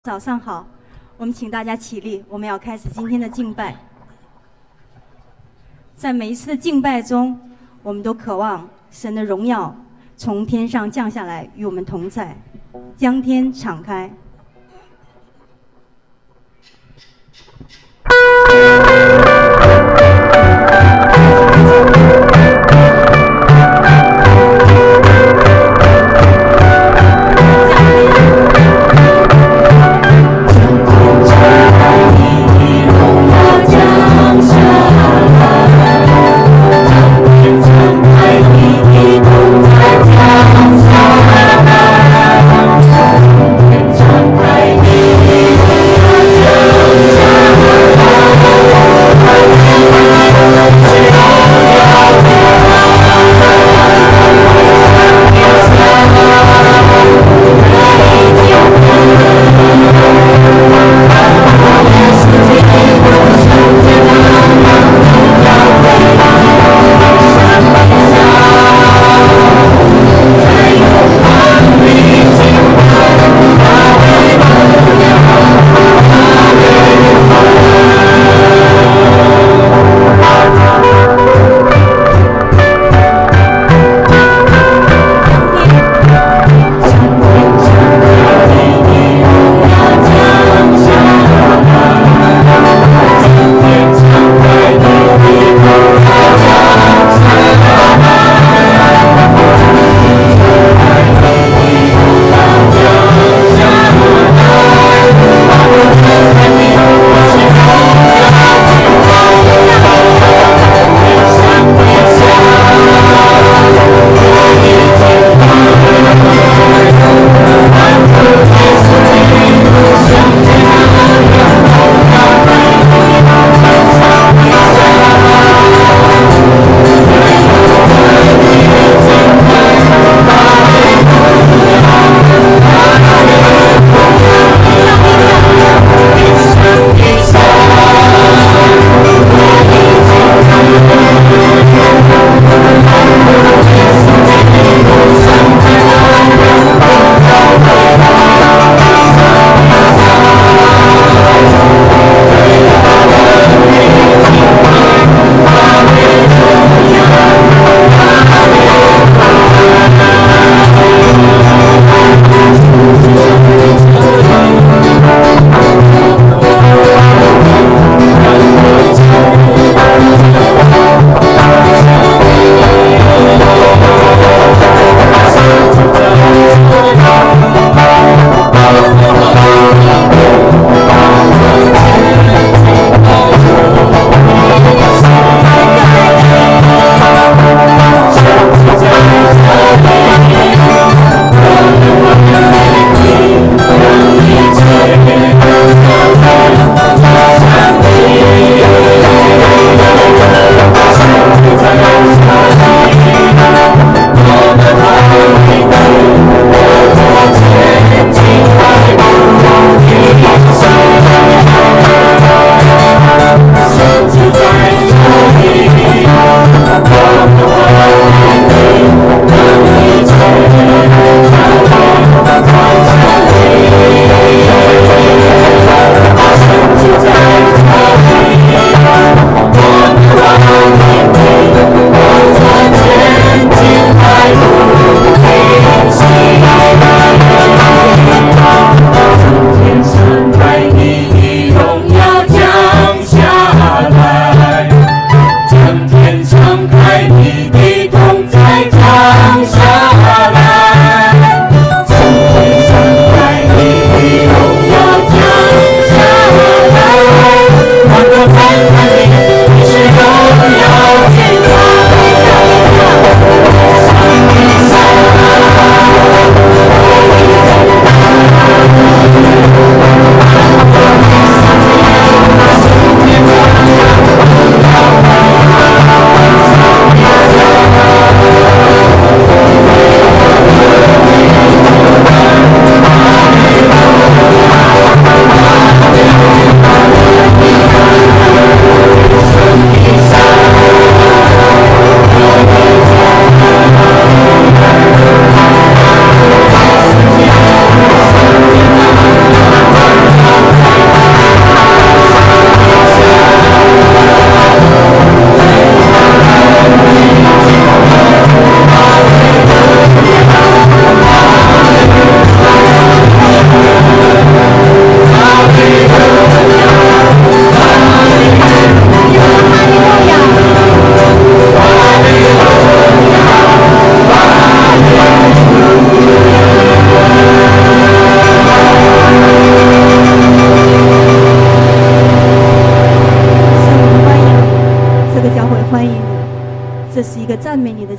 早上好，我们请大家起立，我们要开始今天的敬拜。在每一次的敬拜中，我们都渴望神的荣耀从天上降下来，与我们同在，将天敞开。 将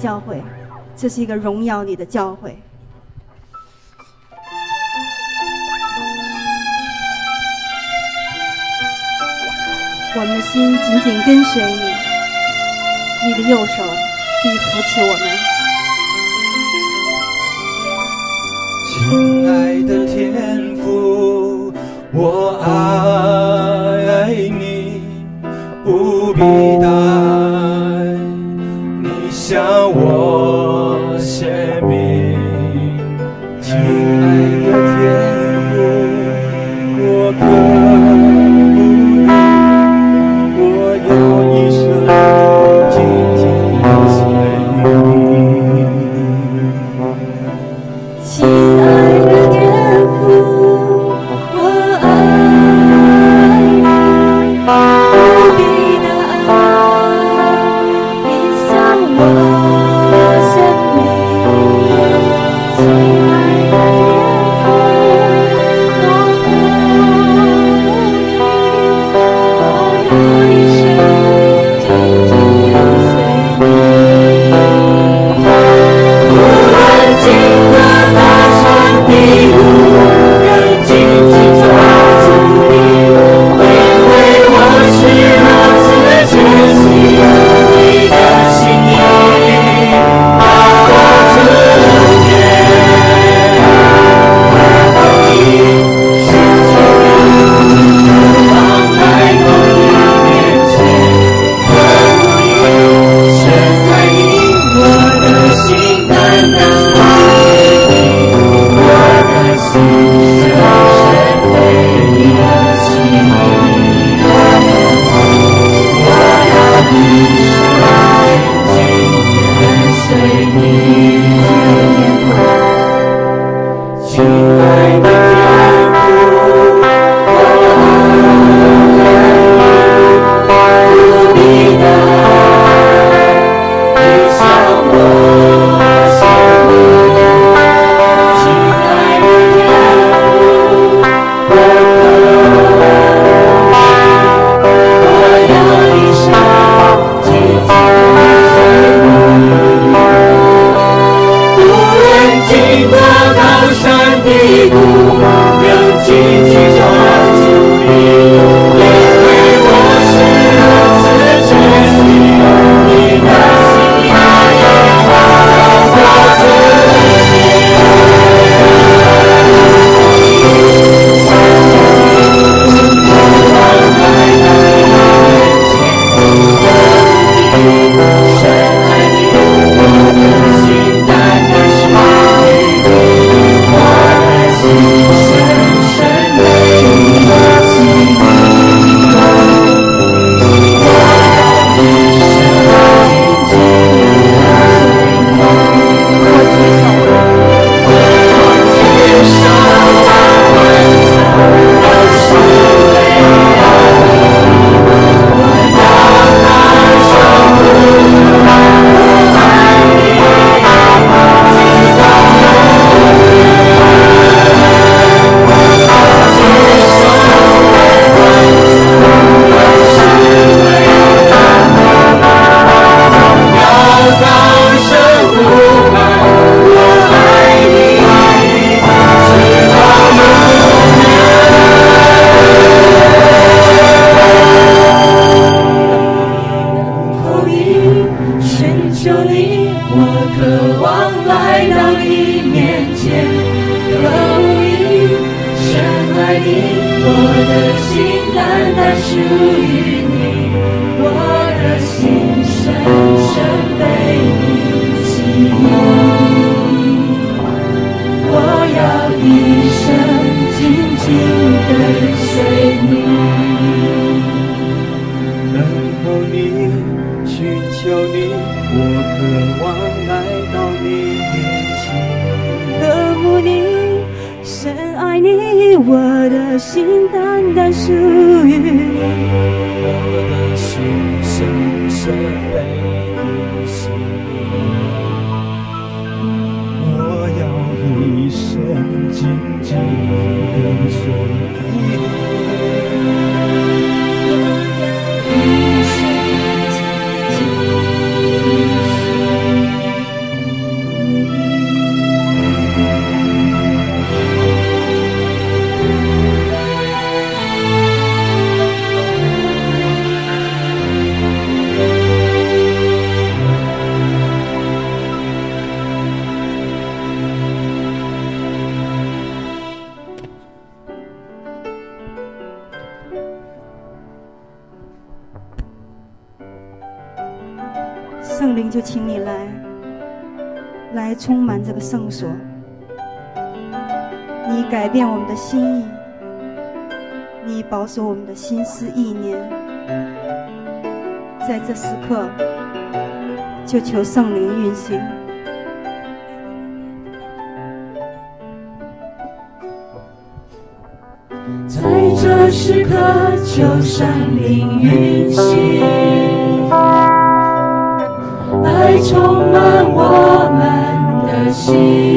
教会，这是一个荣耀你的教会。我们的心紧紧跟随你，你的右手必扶持我们。 亲爱的天父，我爱你无比大爱，你向我显明。亲爱的天父，我渴慕你，我要一生紧紧跟随你。 亲爱的天父，我爱你无比的爱，你向我显明。亲爱的天父，我渴慕你，我要一生紧紧跟随你。无论经过高山低谷，仍紧紧抓住你，因为我是如此珍惜你的心意，把我主念，我等你，深情地往来到你面前，渴慕你，深爱你，我的心单单属于你，我的心深深被你吸引，我要一生紧紧跟随你。亲爱的天父，我爱你无比的爱，你向我显明。亲爱的天父，我渴慕你，我要一生紧紧跟随你。无论经过高山低谷，仍紧紧抓住你，因为我是如此珍惜你的心意，把我主念，往来到你面前，渴慕你，深爱你，我的心单单属于你，我的心深深被你吸引，我要一生紧紧跟随你。我举手，万层都是为了你，我要大声呼喊，我爱你，直到永远。我举手万层都是为了你，要大声呼喊，我爱你，直到永远。等候你，寻求你，我渴望来到你面前，渴慕你，深爱你，我的心单单属于你，我的心深深被你吸引，我要一生紧紧跟随你。 等候你，寻求你，我渴望来到你面前。 渴慕你，深爱你，我的心单单属于你。 我的心深深被你吸引，我要一生紧紧跟随你。 一生紧紧跟随你。 圣灵就请你来充满这个圣所，你改变我们的心意，你保守我们的心思意念。在这时刻就求圣灵运行。 在这时刻求圣灵运行，来充满我们的心，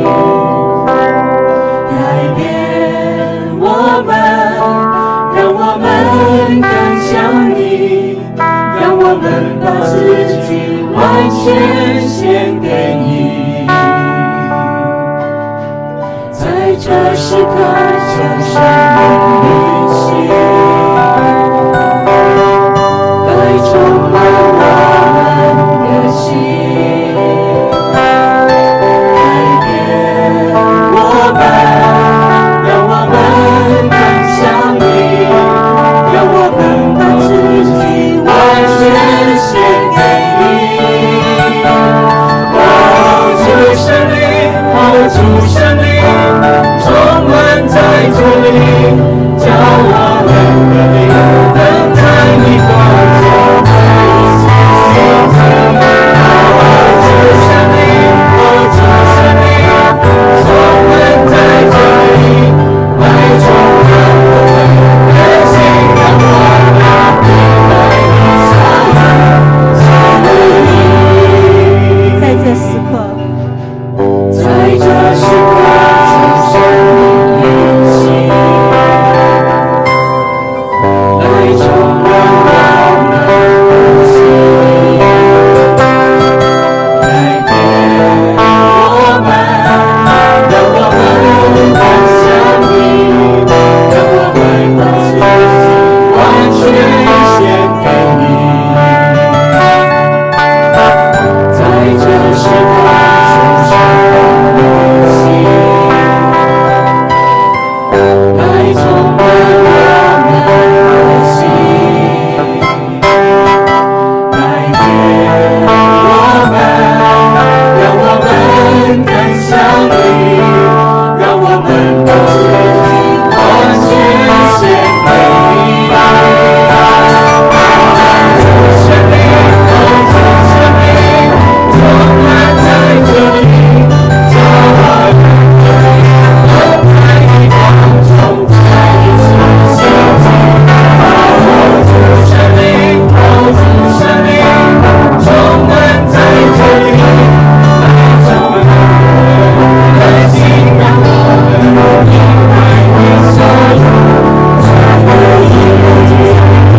改变我们，让我们更像你，让我们把自己完全献给你。在这时刻求圣灵运行，来充满我们的心，改变我们，让我们更像你，让我们把自己完全献给你。哦，主圣灵，哦，主圣灵，充满在这里，叫我们的灵能在你光中在一起行走。哦，主圣灵，哦，主圣灵，充满在这里，来充满我们的心，让我们明白你在这时刻， 在这时刻求圣灵运行，来充满我们的心，改变我们，让我们更像你，让我们把自己完全献给你。在这时刻求圣灵运行，来充满我们的心，改变我们，让我们更像你，让我们把自己完全献给你。主圣灵，哦，主圣灵，充满在这里，叫我们的灵能在你光中在一起行走。哦，主圣灵，哦，主圣灵，充满在这里，来充满我们的心，让我们明白你所有全部意义。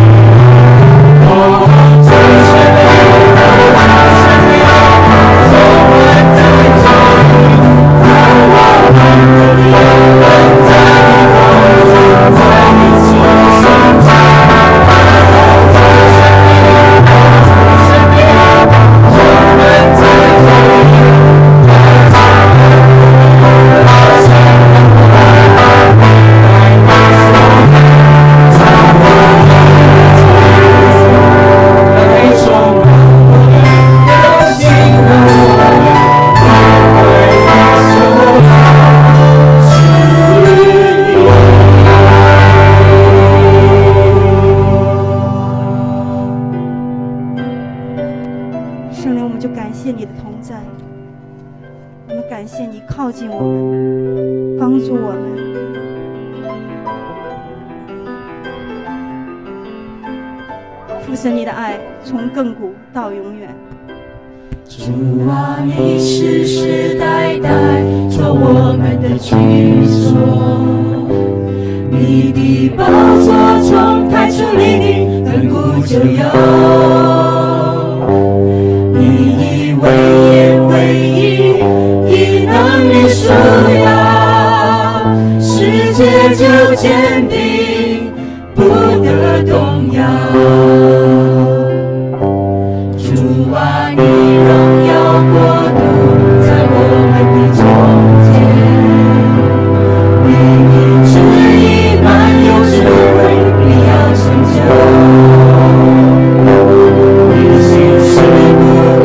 哦，主圣灵，哦，主圣灵，充满在这里，让我们的灵能在你光中在一起行走。哦，主圣灵，哦，主圣灵，充满在这里，来充满我们的心，让我们明白你所有全部意义。来充满我们的心，让我们明白你所有旨意。 圣灵，我们就感谢你的同在，我们感谢你靠近我们，帮助我们。父神，你的爱从亘古到永远。 主啊，你世世代代做我们的居所，你的宝座从太初立定，亘古就有。你以为言为义，以能力束腰，世界就坚定，不得动摇。主啊，你荣耀国度在我们的中间，你的旨意满有智慧，必要成就。你心事不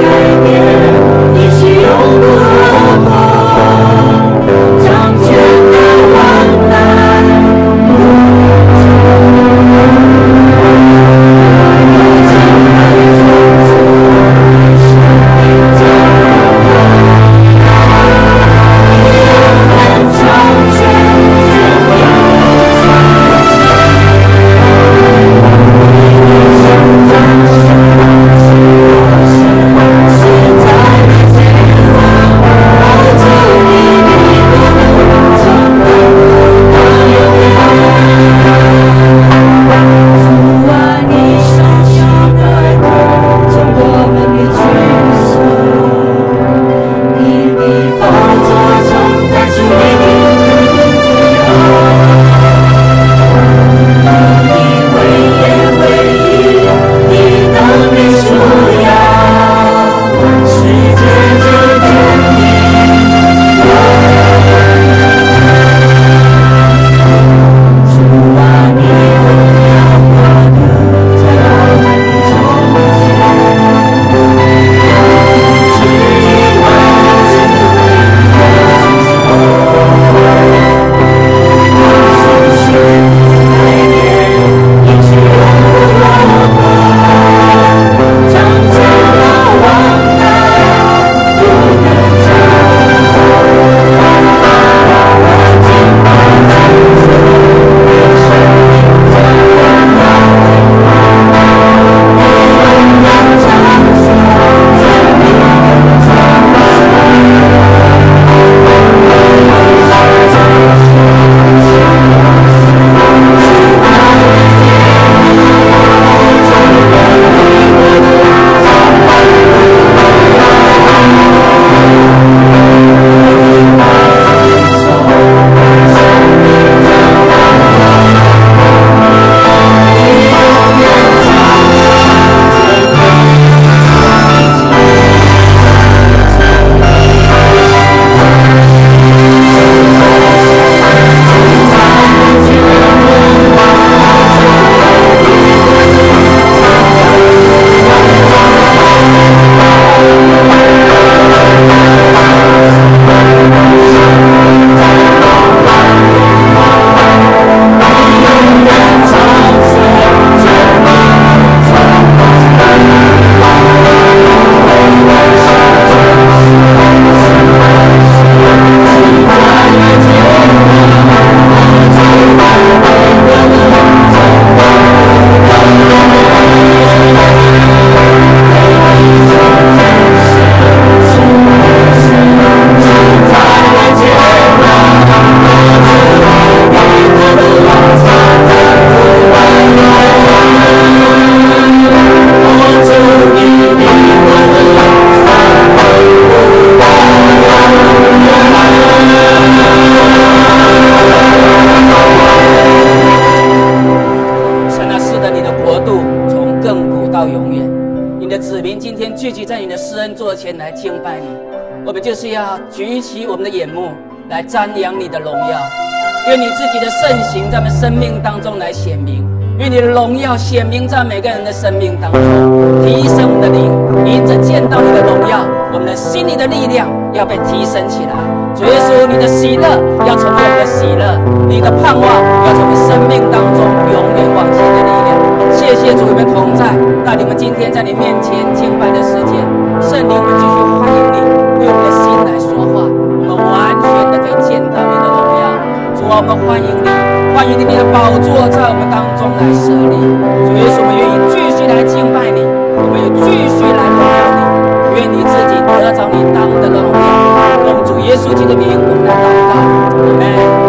聚集在你的施恩座前来敬拜你，我们就是要举起我们的眼目来瞻仰你的荣耀。愿你自己的圣行在我们生命当中来显明，愿你的荣耀显明在每个人的生命当中，提升我们的灵，因着见到你的荣耀，我们的心里的力量要被提升起来。主耶稣，你的喜乐要成为我们的喜乐，你的盼望要成为生命当中永远往前的力量。谢谢主，你们同在，带领我们今天在你面前敬拜的时间，圣灵，我们继续欢迎你，用我们的心来说话，我们完全的可以见到你的荣耀。主啊，我们欢迎你，欢迎你的宝座在我们当中来设立。主耶稣，我们愿意继续来敬拜你，我们也继续来荣耀你，愿你自己得着你当得的荣耀。奉主耶稣基督的名，我们来祷告，阿们。